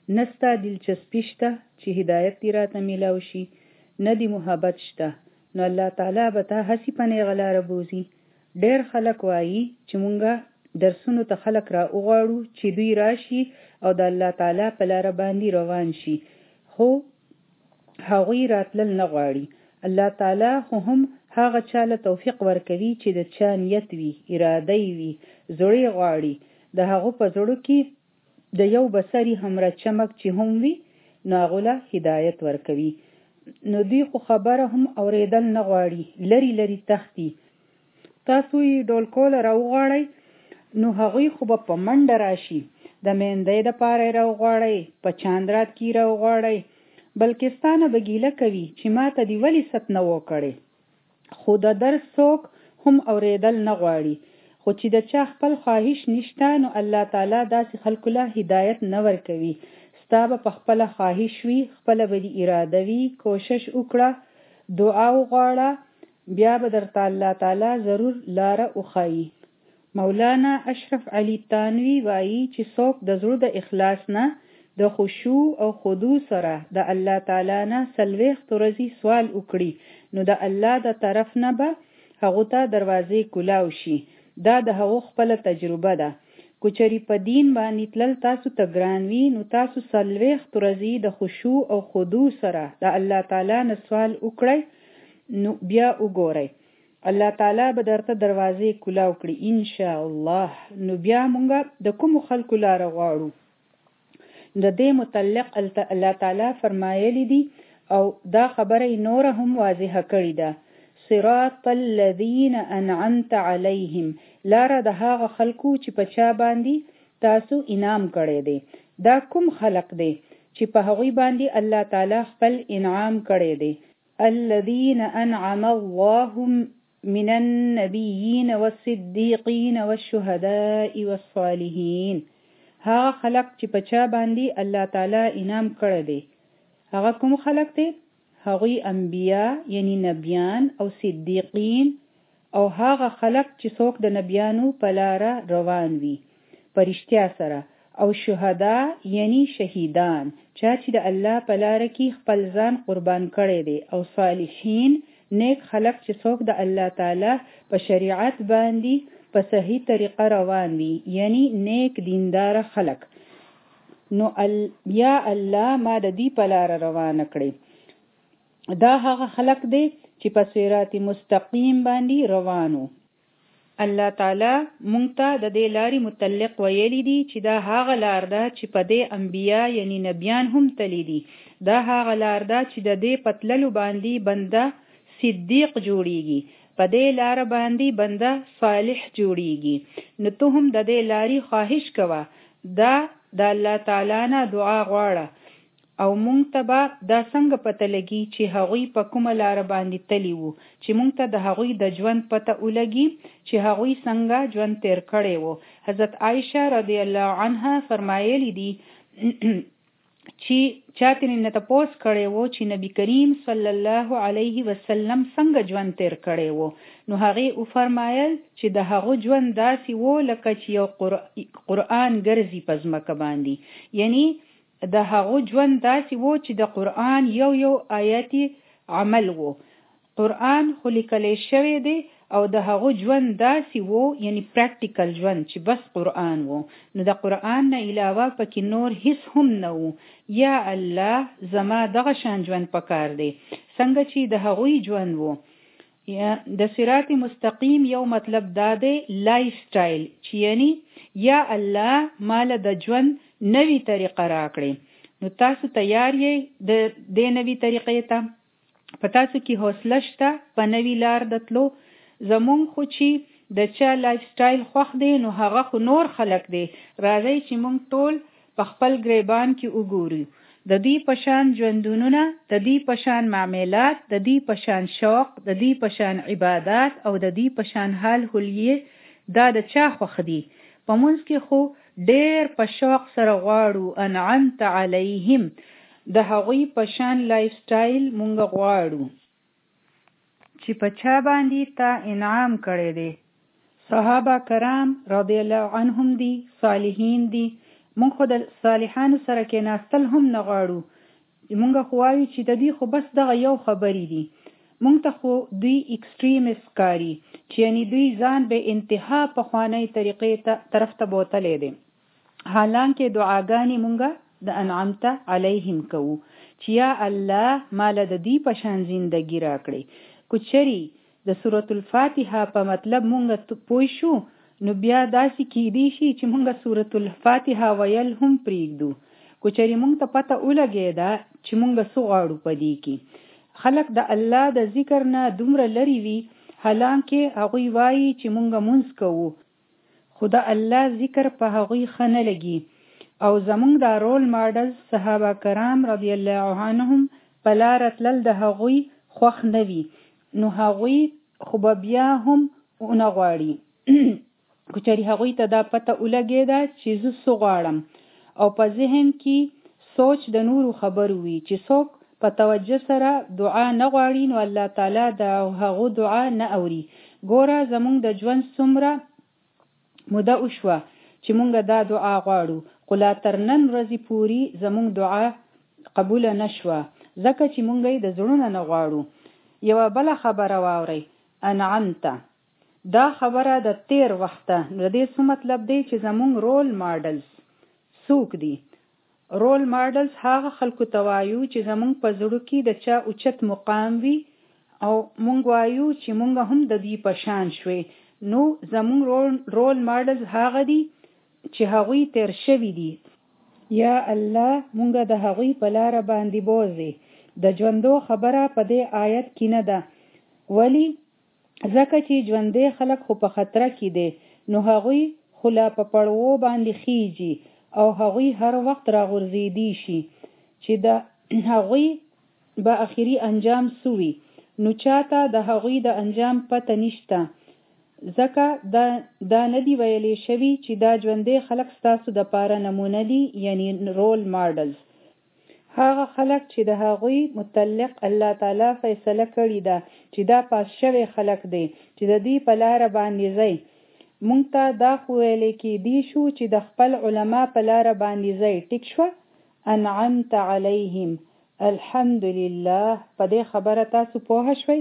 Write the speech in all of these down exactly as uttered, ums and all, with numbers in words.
نستا دلچسپی شته چې هدایت دې راته میلاو شي، نه دې محبت شته، نو الله تعالی به تا هسې په نیغه لاره بوځي. ډېر خلک وایي چې مونږه درسونو ته خلک را وغواړو چې دوی راشي او د الله تعالی په لاره باندې روان شي، خو هغوی راتلل نه غواړي. الله تعالی خو هم هغه چاله توفیق ورکوي چې د چا نیت وي، اراده وي، زړه غواړي. د هغو په زړه کې د یو بصري همره چمک چې هم وي، نو هغو له هدایت ورکوي. نو دوی خو خبره هم اورېدل نه غواړي، لري لري تښتي. تاسو یې ډول کوله راوغواړئ، نو هغوی خو به په منډه راشي، د مهندۍ دپاره یې راوغواړئ، په چاندرات کې یې راوغواړئ، بلکستانه به ګیله کوي چې ما ته دې ولې ست نه وکړې. خو د درس څوک هم اورېدل نه غواړي. خو چې د چا خپل خواهش نشته، نو الله تعالی داسې خلکو له هدایت نه ورکوي. ستا به په خپله خواهش وي، خپله به دې اراده وي، کوشش وکړه، دعا وغواړه، بیا به درته الله تعالی ضرور لاره وښایي. مولانا اشرف علي تانوي وایي چې څوک د زړه د اخلاص نه د خشوع او خضوع سره د الله تعالی نه څلوېښت ورځې سوال وکړي، نو د الله د طرف نه به هغو ته دروازې کولاو شي. دا د هغو خپله تجربه ده. که چېرې په دین باندې تلل تاسو ته ګران وي، نو تاسو څلوېښت ورځې د خشوع او خضوع سره د الله تعالی نه سوال وکړئ، نو بیا وګورئ الله تعالی به درته دروازې کولاو کړي ان شاء الله. نو بیا مونږه د کومو خلکو لاره غواړو؟ د دې متعلق الله تعالی فرمایلی دي او دا خبره نوره هم واضحه کړې ده. صراط الذین انعمت علیهم، لاره د هغه خلکو چې په چا باندې تاسو انعام کړی دی. دا کوم خلق دی چې په هغوی باندې الله تعالی خپل انعام کړی دی؟ الذین انعم الله من النبیین والصدیقین والشهداء والصالحین. هغه خلق چې په چا باندې الله تعالی انعام کړی دی. هغه کوم خلق دی؟ هغوی انبیا یعنی نبیان او صدیقین، او هغه خلق چې څوک د نبیانو په لاره روان وي په رښتیا سره، او شهدا یعنی شهیدان، چا چې د الله په لاره کې خپل ځان قربان کړی دی، او صالحین نیک خلق چې څوک د الله تعالی په شریعت باندې په صحیح طریقه روان وي، یعنی نیک دیندار خلق. نو ال... یا الله ما د دې په لاره روانه کړی. دا هغه خلق دی چې په صراط مستقیم باندې روانو. الله تعالی مونږ ته د دې لارې متعلق ویلی دي چې دا هغه لار ده چې په دې انبیا یعنی نبیان هم تللی دي. دا هغه لار ده چې د دې په تللو باندې بنده صدیق جوړیږي، په دې لار باندې بنده صالح جوړیږي. نو ته هم د دې لارې خواهش کوه، دا د الله تعالی نه دعا غواړه، او مونږ ته به دا څنګه پته لګي چې هغوی په کومه لاره باندې تللی وو، چې مونږ ته د هغوی د ژوند پته ولګي چې هغوی څنګه ژوند تیر کړی وو. حضرت عایشه رضی الله عنها فرمایلی دي چې چاته نه تپوس کړی وو چې نبی کریم صلی الله علیه وسلم څنګه ژوند تیر کړی وو، نو هغې وفرمایل چې د هغو ژوند داسې وو لکه چې یو قرآن ګرځي په ځمکه باندې، یعنی د هغو ژوند داسې وو چې د قرآن یو یو آیت عمل وو. قرآن خو لیکلی شوی دی، او د هغو ژوند داسې وو یعنی پریکټیکل ژوند چې بس قرآن وو. نو د قرآن نه علاوه پکې نور هیڅ هم نه وو. یا الله زما دغه شان ژوند پکار دی څنګه چې د هغوی ژوند وو. د صراط مستقیم یو مطلب دا دی لایف سټایل، چې یعنی یا الله مال د ژوند نوی طریقه راکړي. نو تاسو تیار یې د دې نوی طریقې ته؟ په تاسو کې حوصله شته په نوی لار د تلو؟ زمونږ خو چې د چا لایف سټایل خوښ دی، نو هغه خو نور خلق دی. راځئ چې مونږ ټول په خپل ګریبان کې وګورو، د دې پشان ژوندونونه، د دې پشان معاملات، د دې پشان شوق، د دې پشان عبادات، او د دې پشان حال حلیه، دا د چا خوښ دی؟ په مونږ کې خو ډېر په شوق سره غواړو انعمت علیهم، د هغوی پشان لایف سټایل مونږ غواړو چې په چا باندې تا انعام کړی دی. صحابه کرام رضی الله عنهم دي، صالحین دي، مونږ خو د صالحانو سره کېناستل هم نه غواړو. مونږ خو وایو چې د دوی خو بس دغه یو خبرې دي. مونږ ته خو دوی اکسټریمست کاري چې یعنی دوی ځان به انتها پخوانۍ طریقې طرف ته بوتلی دی. حالانکه دعاګانې مونږ د انعمت علیهم کوو چې یا الله مال د دې په شان زندگی راکړي. کوچري د سورۃ الفاتحه په مطلب مونږ پوه شو نو بیا داسې کېدی شي چې مونږ سورۃ الفاتحه ویل هم پرېږدو. کوچري مونږ ته پته ولګېده چې مونږ څه غواړو په دې کې. خلق د الله د ذکر نه دومره لري وي حالانکه هغوی وایي چې مونږ مونځ کوو خو د الله ذکر په هغوی ښه نه لګي. او زمونږ د رول ماډل صحابه کرام رضی الله عنهم په لاره تلل د هغوی خوښ نه وي نو هغوی خو به بیا هم ونه غواړي. کوچري هغوی ته دا پته ولګېده چې زه څه غواړم او په ذهن کې سوچ د نورو خبرو وي چې څوک په توجه سره دعا نه غواړي نو الله تعالی د هغو دعا نه اوري. ګوره زمونږ د ژوند څومره موده وشوه چې مونږ دا دعا غواړو خو لا تر نن ورځې پورې زمونږ دعا قبوله نه شوه ځکه چې مونږ یې د زړونه نه غواړو. یوه بله خبره واورئ، انعمت دا خبره د تیر وخته نو د دې څه مطلب دی چې زمونږ رول ماډلز څوک دي؟ رول ماډلز هغه خلکو ته وایو چې زمونږ په زړه کې د چا اوچت مقام وي او مونږ وایو چې مونږ هم د دې په شان شوي. نو زمونږ رول, رول ماډلز هغه دي چې هغوی تیر شوي دي. یا الله مونږ د هغوی په لاره باندې بوزي. د ژوندو خبره په دې آیت کې نه ده. ولی ځکه چې ژوندې خلک خو په خطر کې دي نو هغوی خو لا په پړوو باندې خیږي او هغوی هر وخت راغورځېدی شي چې د هغوی به اخري انجام سوي. نو چاته د هغوی د انجام پته نشته ځکه دا, دا نه دی ویلی شوي چې دا ژوندې خلک ستاسو د پاره نمونه دي یعنی رول ماډلز. هغه خلک چې د هغوی متعلق الله تعالی فیصله کړې ده چې دا پاس شوی خلک دی چې د دې په لاره باندې ځي. مونږ ته دا خو ویلی کېدی شو چې د خپل علما په لاره باندې ځي. ټیک شوه؟ انعمت علیهم. الحمدلله په دې خبره تاسو پوه شوئ.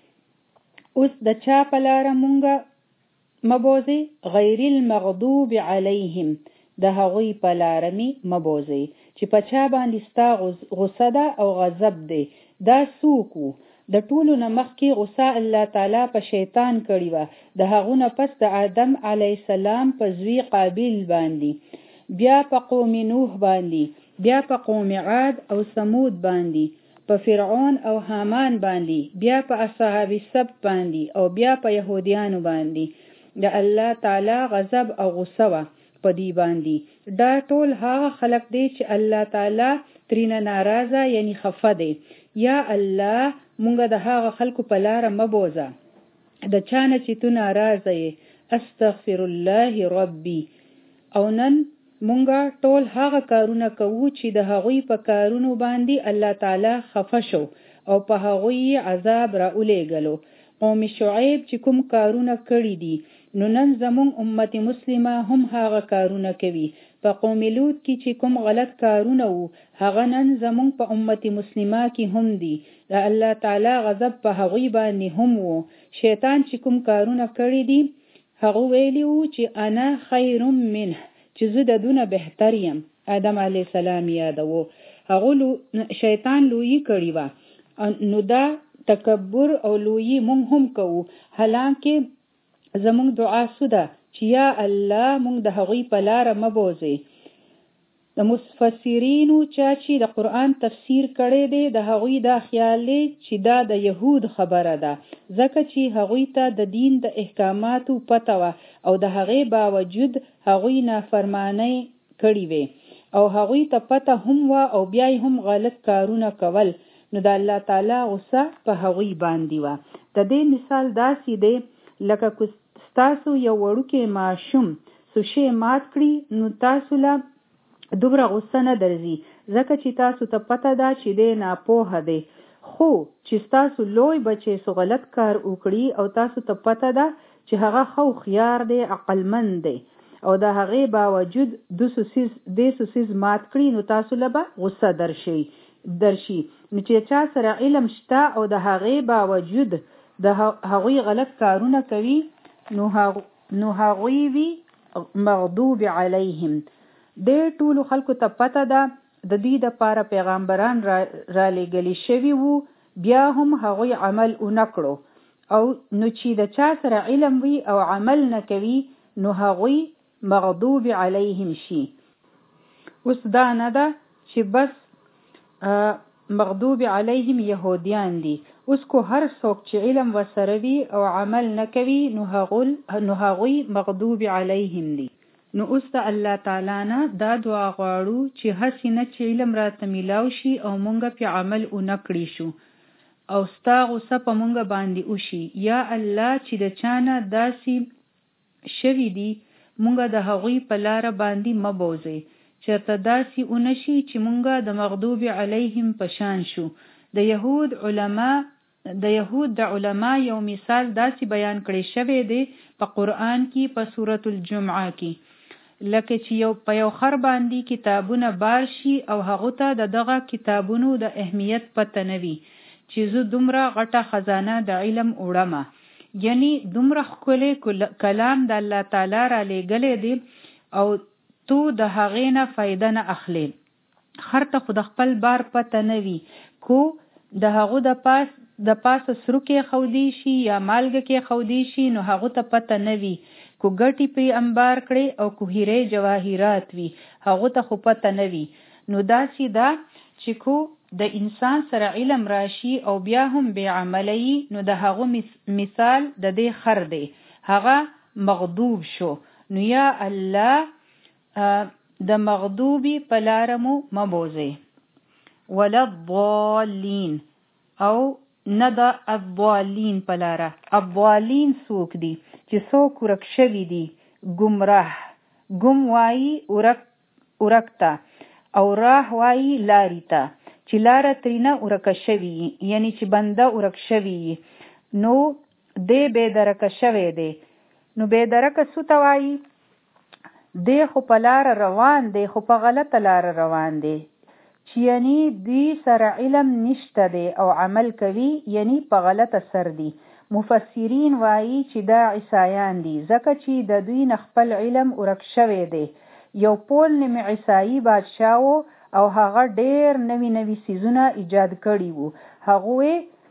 اوس د چا په لاره مونږ مبوزي؟ غیر المغضوب علیهم د هغوی په لاره می مبوزي چې په چا باندې ستا غصه ده او غضب دی. دا څوک وو؟ د ټولو نه مخکې غصه الله تعالی په شیطان کړې وه د هغو نه پس د آدم علیه السلام په زوی قابیل باندې، بیا په قوم نوح باندې، بیا په قوم عاد او ثمود باندې، په فرعون او حامان باندې، بیا په اصحاب السبت باندې او بیا په یهودیانو باندې د الله تعالی غضب او غصه وه په دی باندې. دا ټول هغه خلق دی چې الله تعالی ترینه ناراضه یعنی خفه دی. یا الله مونږ د هغه خلکو په لاره مبوزه د چانه چې تو ناراضه یې. استغفر الله ربي. او نن مونږ ټول هغه کارونه کوو چې د هغوی په کارونو باندې الله تعالی خفه شو او په هغوی عذاب را الیږلو. قوم شعیب چې کوم کارونه کړي دي نو نن زمون امت مسلمه هم هغه کارونه کوي. په قوم لوط کې چې کوم غلط کارونه وو هغه نن زمون په امت مسلمه کې هم دي. د الله تعالی غضب په هغوی باندې هم وو. شیطان چې کوم کارونه کړي دي هغه ویلی وو چې انا خیر منه چې زه د دونه بهتر یم. آدم علیه السلام یادوو هغه شیطان لویی کړي وه. نو دا تکبر او لویی مونږ هم کوو حالانکه زمونږ دعا سوده چې یا الله مونږ د هغوی په لاره مبوزي. د مفسرینو چا چې د قرآن تفسیر کړی دی د هغوی دا خیال دی چې دا د یهود خبره ده ځکه چې هغوی ته د دین د احکاماتو پته وه او د هغې باوجود هغوی نافرمانی کړی وي او هغوی ته پته هم وه او بیا هم غلط کارونه کول نو د الله تعالی غصه په هغوی باندې وه. د دې مثال داسې دی لکه تاسو یو وړوکی ماشوم سوشي مات کړي نو تاسو له دومره غصه نه درځي ځکه چې تاسو ته پته ده چې دی ناپوهه دی. خو چې تاسو لوی بچی سو غلط کار وکړي او تاسو ته پته ده چې هغه خو خيار دی عقلمند دی او د هغې باوجود د سوسیز د سوسیز مات کړي نو تاسو له به غصه درشي درشي نو چې چا سره علم شته او د هغې باوجود د هغوی غلط کارونه کوي نو نو هغوی وی مغضوب علیهم. د ټولو خلکو ته پته ده د دې دپاره پیغمبران را, را لېږلي شوي وو، بیا هم هغوی عمل ونه کړو. او نو چې د چا سره علم وي او عمل نه کوي نو هغوی مغضوب علیهم شي. اوس دا نه ده چې بس مغضوب علیهم یهودیان دي. اوس کو هر څوک چې علم وسره وي او عمل نه کوي نو هغوی نو هغوی مغضوب علیهم دي. نو اوس د الله تعالی نه دا دعا غواړو چې هسې نه چې علم راته میلاو شي او مونږ په عمل ونه کړی شو او ستا غصه په مونږ باندې وشي. یا الله چې د چانه داسې شوي دي مونږ د هغوی په لاره باندې مبوځئ، چېرته داسې ونشي چې مونږ د مغضوب علیهم په شان شو. د یهود علما د یهود د علما یو مثال داسې بیان کړی شوی دی په قرآن کې په سورة الجمعه کې، لکه چې یو په یو خر باندې کتابونه بار شي او هغه ته د دغه کتابونو د اهمیت پته نه وي چې زه دومره غټه خزانه د علم وړمه. یعنی دومره ښکلی کلام د الله تعالی را لېږلی دی او تو د هغې نه فایده نه اخلي. خر ته خو د خپل بار پته نه وي، کو د هغو د پاس د پاسه سرو کې خودي شي یا مالګه کې خودي شي نو هغو ته پته نه وي، کو ګټي پرې انبار کړي او کو هیرې جواهرات وي هغو ته خو پته نه وي. نو داسې ده چې کو د انسان سره علم راشي او بیا هم بې عملی نو د هغو مثال د دې خر دی، هغه مغضوب شو. نو یا الله د مغضوبی په لاره مو مبوځئ. ولا الضالین او نه د الضالین په لاره. الضالین څوک دي چې څوک ورک شوي دي، ګمراه. ګم وایي ورک ورکته او راه وایي لارې ته چې لاره ترېنه ورکه شوي یعنی چې بنده ورک شوي نو دی بې درکه شوی دی. نو بې درکه څه ته وایي؟ دی خو په لاره روان دی خو په غلطه لاره روان دی چې یعنی دوی سره علم نشته دی او عمل کوي یعنی په غلطه سر دی. مفسرین وایي چې دا عیسایان دي ځکه چې د دوی نه خپل علم ورک شوی دی. یو پول نومي عیسایي بادشاه و او هغه ډېر نوي نوي څیزونه ایجاد کړي وو. هغوی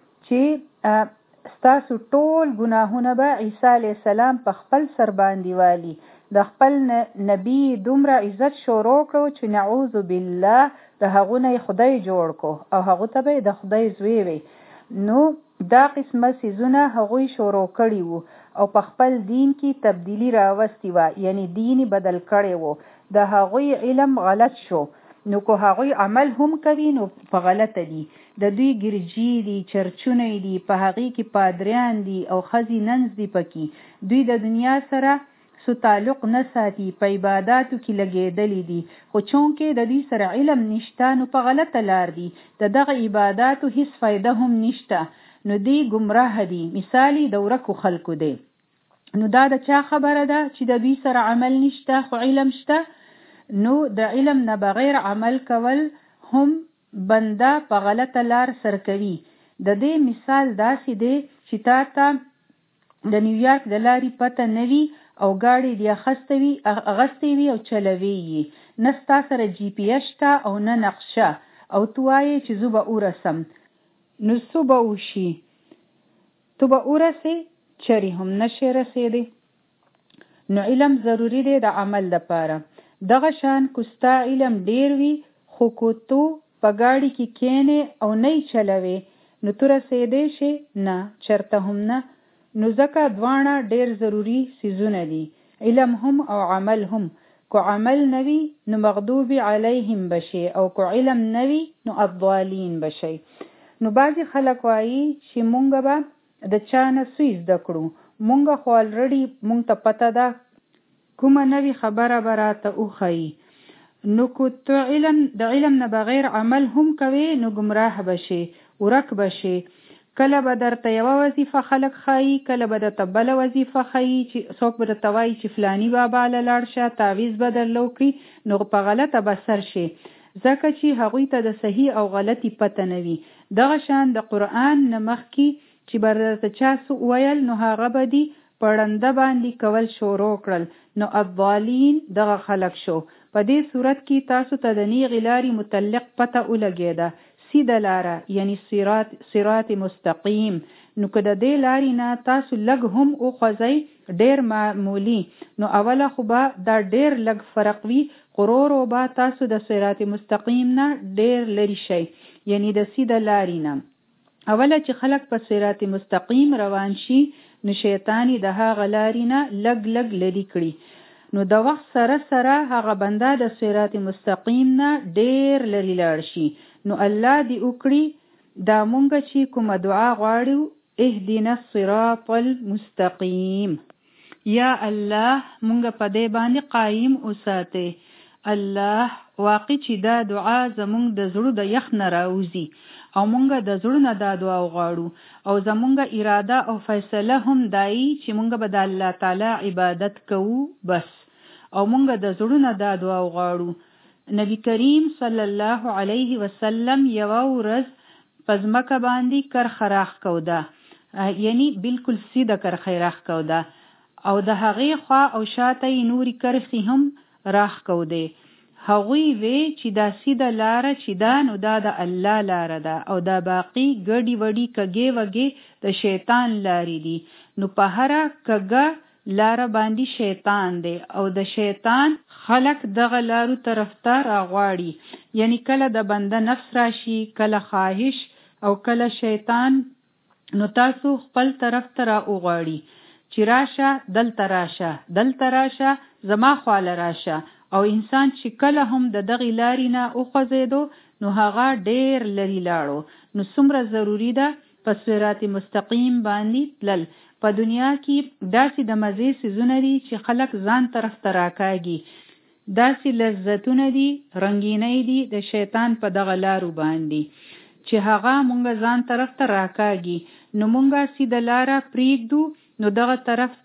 چې ستاسو ټول ګناهونه به عیسی علیه السلام په خپل سر باندې والی. د خپل نبی دومره عزت شروع کړو چې نعوذ بالله د هغو نه خدای جوړ کو او هغو ته به د خدای زوی وي. نو دا قسمه څیزونه هغوی شروع کړي وو او په خپل دین کې تبدیلی راوستی وه یعنی دین بدل کړی وو. د هغوی علم غلط شو نو که هغوی عمل هم کوي نو په غلطه دي. د دوی ګرجي دي، چرچونه دي، په هغې کې پادریان دي او ښځې ننز دي پکې. دوی د دنیا سره سو تعلق نه ساتي، په عباداتو کې لګېدلی دي خو چونکې د دوی سره علم نشته نو په غلطه لار دي. د دغه عباداتو هیڅ فایده هم نشته نو دی ګمراه دي. مثالی د ورکو خلکو دی. نو دا د چا خبره ده چې د دوی سره عمل نشته خو علم شته؟ نو د علم نه بغیر عمل کول هم بنده په غلطه لار سر کوي. د دې مثال داسې دی چې تا ته د نیویارک د لارې پته نه وي او ګاډی دې اغستی وي او چلوي یې، نه ستا سره جی پی ایس شته او نه نقشه او تو وایې چې زه به ورسم. نو څه به وشي؟ تو به ورسې چرې هم نشې رسېدی. نو علم ضروري دی د عمل لپاره. دغه شان که ستا علم ډیر وي خو که تو په ګاډي کې کېنې او نه یې چلوې نو تو رسېدی شې؟ نه، چرته هم نه. نو ځکه دواړه ډیر ضروري څیزونه دي، علم هم او عمل هم. که عمل نوي نو مغضوب علیهم بشي او که علم نوي نو الضالین بشي. نو بعضی خلک وایي چې مونږ به د چا نه څه زده کړو، مونږ خو الریډي مونږ ته پته ده کومه نوي خبره به راته وښیي. نو که ته علم د علم نه بغیر عمل هم کوې نو ګمراه بشي، ورک بشي. کله به درته یوه وظیفه خلک ښایي، کله به درته بله وظیفه ښایي چې څوک به درته وایي چې فلاني بابا له لاړ شه، تعویض به درله وکړي، نو په غلطه به سر شي، ځکه چې هغوی ته د صحیح او غلطي پته نه وي. دغه شان د قرآن نه مخکې چې به درته چا څه ویل، نو هغه به دي په ړنده باندې کول شروع کړل، نو الضالین دغه خلک شو. په دې صورت کې تاسو ته د نیغې لارې متعلق پته ولګېده، سیده لاره یعنی صراط صراط مستقیم. نو که د دې لارې نه تاسو لږ هم وخوځئ ډېر معمولی، نو اوله خو به دا ډېر لږ فرق وي، قرورو به تاسو د صراط مستقیم نه ډېر لري شئ، یعنی د سیده لارې نه. اوله چې خلک په صراط مستقیم روان شي، نو شیطانی د هغه لارې نه لږ لږ لري کړي، نو د وخت سره سره هغه بنده د صراط مستقیم نه ډېر لري لاړ شي. نو الله دې وکړي دا مونږ چې کومه دعا غواړو، اهدنا الصراط المستقیم، یا الله مونږ په دې باندې قایم وساتې. الله واقع چې دا دعا زمونږ د زړه د یخ نه راوځي او مونږ د زړه نه دا دعا غواړو، او زمونږ اراده او فیصله هم دایي چې مونږ به د الله تعالی عبادت کوو بس، او مونږ د زړه نه دا دعا غواړو. نبی کریم صلی الله علیه وسلم یوه ورځ په ځمکه باندې کرخه راخ کوده، یعنی بالکل سیده کرخه راخ کوده، او د هغې خوا او شاته یې نورې کرخې هم راخ کوده. هغوی وی چې دا سیده لاره چې دا نو دا د الله لاره ده، او دا باقی ګډي وډي کږې وږې د شیطان لارې دي. نو په هره کږه لاره باندې شیطان دی، او د شیطان خلق دغه لارو طرف ته راغواړي، یعنی کله د بنده نفس راشي، کله خواهش او کله شیطان، نو تاسو خپل طرف ته را وغواړي چې راشه دلته راشه دلته راشه زما خواله راشه. او انسان چې کله هم د دغه لارې نه وخوځېدو، نو هغه ډېر لري لاړو. نو څومره ضروری ده په صراط مستقیم باندې تلل. په دنیا کې داسې د مزې څیزونه دي چې خلک ځان طرف ته راکاږي، داسې لذتونه دي، رنګینۍ دي د شیطان په دغه لارو باندې چې هغه مونږ ځان طرف ته راکاږي. نو مونږ سیده لاره پریږدو، نو دغه طرف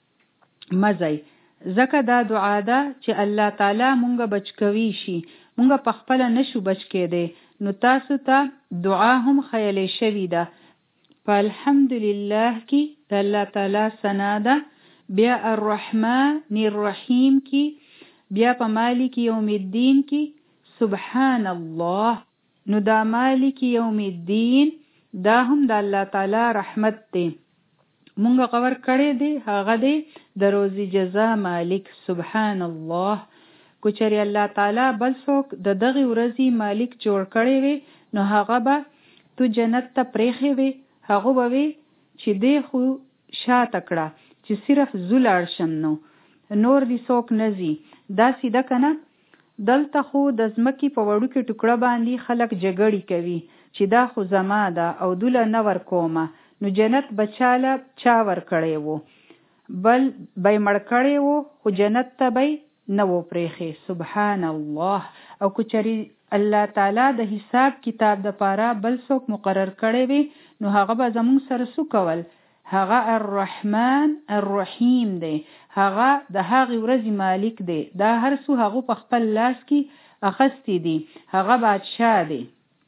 ته مزئ. ځکه دا دعا ده چې الله تعالی مونږ بچ کوي شي، مونږ په خپل نشو بچ کېدی، نو تاسو ته دعا هم خیالې شوی ده. په الحمدلله کې د الله تعالی ثنا ده، بیا الرحمن الرحیم کې، بیا په مالک یوم الدین کې سبحان الله. نو دا مالک یوم الدین دا هم د الله تعالی رحمت دی، مونږ غور کړی دی، هغه دی د روزي جزا مالک سبحان الله. کو چېرې الله تعالی بل څوک د دغه ورځې مالک جوړ کړی وي، نو هغه به تو جنت ته پریخي وي، هغه به وي چې دی خو شاته کړه چې صرف زو لاړ شم، نو نور دې څوک نه ځي. دا سیده کنه. دلته خو د ځمکې په وړوکې ټوکړه باندې خلک جګړې کوي چې دا خو زما ده او دوله نه ورکومه، نو جنت بچاله چا ورکړی وو، بل به یې مړ کړی وو، خو جنت ته به نه و پریخي سبحان الله. او که چېرې الله تعالی د حساب کتاب د پاره بل څوک مقرر کړی وي، نو هغه به زمونږ سره څه کول؟ هغه الرحمن الرحیم دی، هغه د هغې ورځې مالک دی، دا هر څو هغه په خپل لاس کې اخستی دي، هغه بادشاه دی.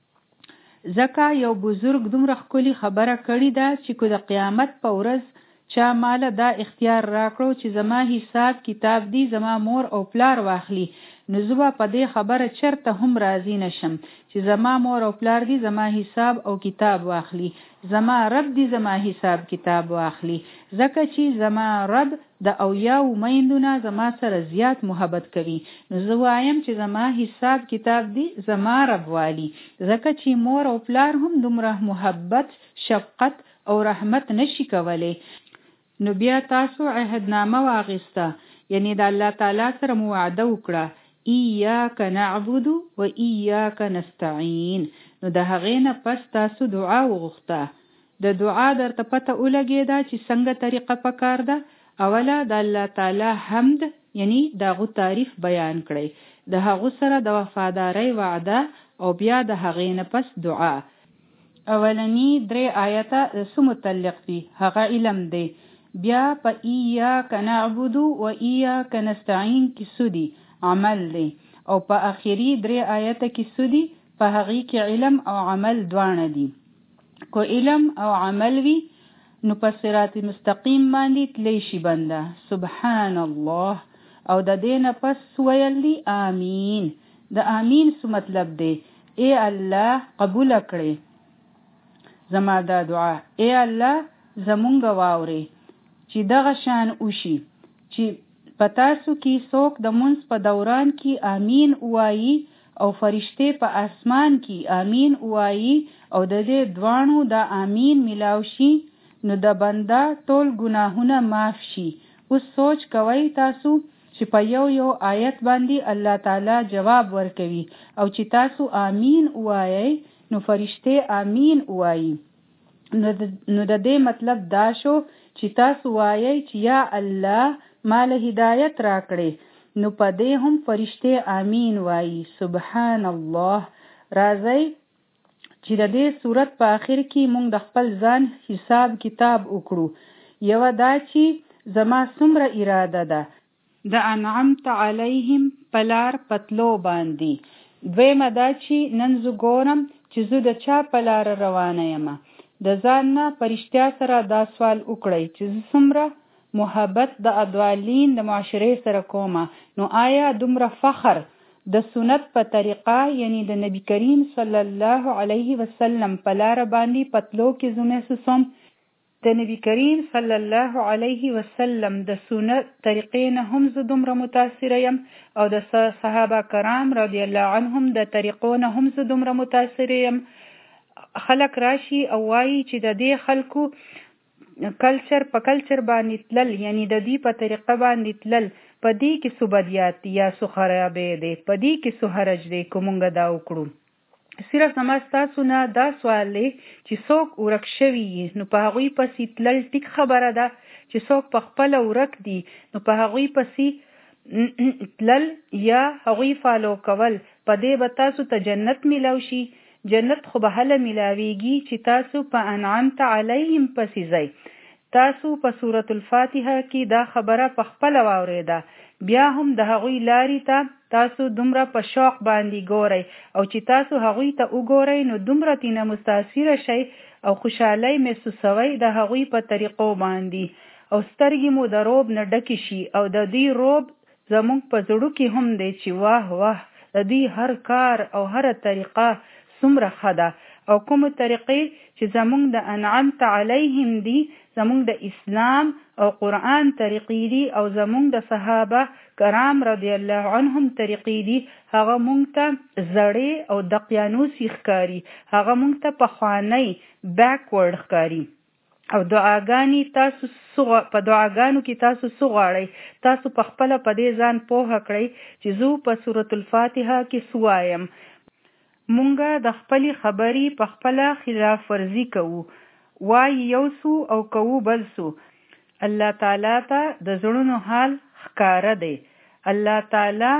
ځکه یو بزرگ دومره ښکلې خبره کړې ده چې که د قیامت په ورځ چا ماله دا اختیار راکړو چې زما حساب کتاب دی زما مور او پلار واخلي، نو زه به په دې خبره چرته هم راضي نشم چې زما مور او پلار دی زما حساب او کتاب واخلي، زما رب دی زما حساب کتاب واخلي. ځکه چې زما رب د اویاو میندونه زما سره زیات محبت کوي، نو زه وایم چې زما حساب کتاب دی زما رب والی. ځکه چې مور او پلار هم دومره محبت، شفقت او رحمت نشي کولی، نو بیا تاسو عهدنامه واغسته، یعنی د الله تعالی سره مو وعده وکړه ایاک نعبد و ایاک نستعین، نو د هغې نه پس تاسو دعا وغوښته. د دعا درته پته ولګېده چې څنګه طریقه پکار ده. اوله د الله تعالی حمد، یعنی د هغه تعریف بیان کړئ، د هغه سره د وفادارۍ وعده، او بیا د هغې نه پس دعا. اولنی درې آیته سو متعلق دي هغه علم دی. بیا په ایاک نعبد و ایاک نستعین کې سودی عمل دی او په اخیری درې آیته کې سودی په هغه کې علم او عمل دواړه دي. کو علم او عمل وی نو په صراط مستقیم باندې تلی شي بنده. سبحان الله. او د دې نه پس ویل دی آمین. د آمین څه مطلب دی؟ اے الله قبول کړي زما دا دعا. اے الله زمونږ واوري چې دغه شان وشي چې پتاسو کې څوک د منځ په دوران کې آمین وایي او فرشته په اسمان کې آمین وایي او د دې دوانو د آمین ملاو شي نو د بنده ټول ګناهونه معاف شي. اوس سوچ کوي تاسو چې په یو یو آیت باندې الله تعالی جواب ورکوي او چې تاسو آمین وایي نو فرشته آمین وایي. نو د دې مطلب دا شو چې تاسو وایي چې یا الله مال هدایت راکړي نو په دې هم فرشته آمین وایي. سبحان الله. راځي چې د دې صورت په آخر کې مونږ د خپل ځان حساب کتاب وکړو. یو دا چې زما څومره اراده ده د انعمت علیهم پلار پتلو باندې. دویمه دا چې نن زه ګورم چې زه د چا پلار روانه یم. د ځان نه پرشتیا سره دا سوال وکړئ چې زه څومره محبت د ادوالین د معاشرې سره کومه نو آیا دومره فخر د سنت په طریقه یعنی د نبی کریم صلی الله علیه وسلم پلار باندې پتلو کې زمه سوم د نبی کریم صلی الله علیه وسلم د سنت طریقې نه هم زه دومره متاثر یم او د صحابه کرام رضی الله عنهم د طریقو نه هم زه دومره متاثر یم. خلق راشي او وایي چې د دې خلکو کلچر په کلچر باندې تلل یعنی د دې په طریقه باندې تلل په دې کې څه بدیات یا څه خرابې دی په دې کې څه حرج دی که مونږ دا وکړو. صرف زما ستاسو نه دا سوال دی چې څوک ورک شوي نو په هغوی پسې تلل ټیک خبره ده چې څوک په خپله ورک دي نو په هغوی پسې تلل یا هغوی فالو کول په دې به تاسو ته جنت میلاو شي. جنت خو به هله میلاویږي چې تاسو په انعمت علیهم پسې ځئ. تاسو په سورة الفاتحه کې دا خبره په خپله واورېده. بیا هم د هغوی لارې ته تاسو دومره په شوق باندې ګورئ او چې تاسو هغوی ته وګورئ نو دومره تینه مستاثره شئ او خوشحالۍ محسوسوئ د هغوی په طریقو باندې او سترګې مو د روب نه ډکې شي او د دې روب زموږ په زړو کې هم دی چې واه واه د دې هر کار او هر طریقه څومره ښه ده او کومو طریقې چې زموږ د انعمت علیهم دي زموږ د اسلام او قرآن طریقې دي او زموږ د صحابه کرام رضی الله عنهم طریقې دي هغه مونږ ته زړې او دقیانوسي ښکاري. هغه مونږ ته پخوانی بیکورډ ښکاري او دعاګانې تاسو په دعاګانو کې تاسو څه غواړئ تاسو په خپله په دې ځان پوهه کړئ چې زه په سورة الفاتحه کې څه وایم. مونږه د خپلې خبرې په خپله خلاف ورزي کوو. وایي یو سو او کوو بل سو. الله تعالی ته د زړونو حال ښکاره دی. الله تعالی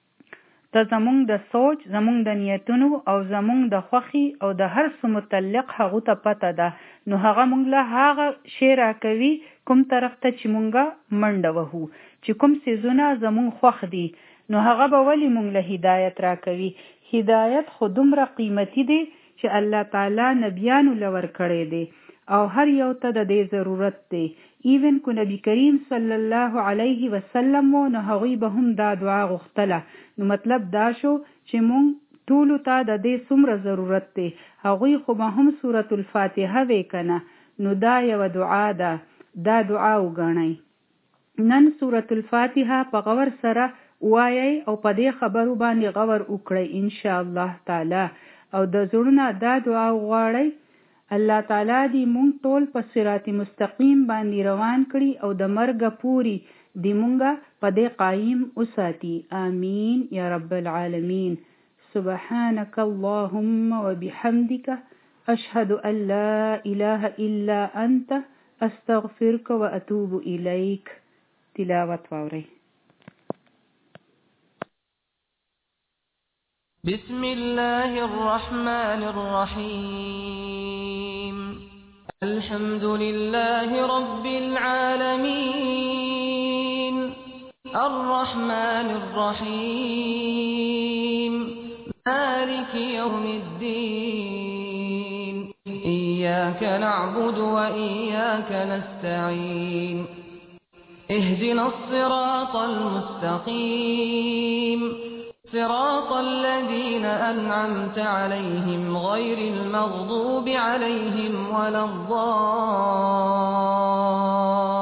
ته زمونږ د سوچ زمونږ د نیتونو او زمونږ د خوښي او د هر څه متعلق هغو ته پته ده نو هغه مونږ له هغه شی راکوي کوم طرف ته چې مونږه منډه وهو چې کوم څیزونه زمونږ خوښ دي نو هغه به ولې مونږ له هدایت راکوي. هدایت خو دومره قیمتي دی چې الله تعالی نبیانو له ورکړی دی او هر یو ته د دې ضرورت دی. ایون کو نبی کریم صلی الله علیه وسلم نو هغوی به هم دا دعا غوښتله نو مطلب دا شو چې مونږ ټولو ته د دې څومره ضرورت دی. هغوی خو به هم سورة الفاتحه وی کنه نو دا یو دعا ده دا دعا وګڼئ. نن سورة الفاتحه په غور سره وایي او په دې خبرو باندې غور وکړئ ان شاء الله تعالی او د زړونو دا دعا وغواړئ الله تعالی دې مونږ ټول په صراط مستقیم باندې روان کړي او د مرګ پوری دې مونږه په دې قایم وساتي. آمین یا رب العالمین. سبحانك اللهم وبحمدك اشهد ان لا اله الا انت استغفرك واتوب اليك. تلاوت واورئ. بسم الله الرحمن الرحيم الحمد لله رب العالمين الرحمن الرحيم مالك يوم الدين إياك نعبد وإياك نستعين اهدنا الصراط المستقيم صراط الذين أنعمت عليهم غير المغضوب عليهم ولا الضالين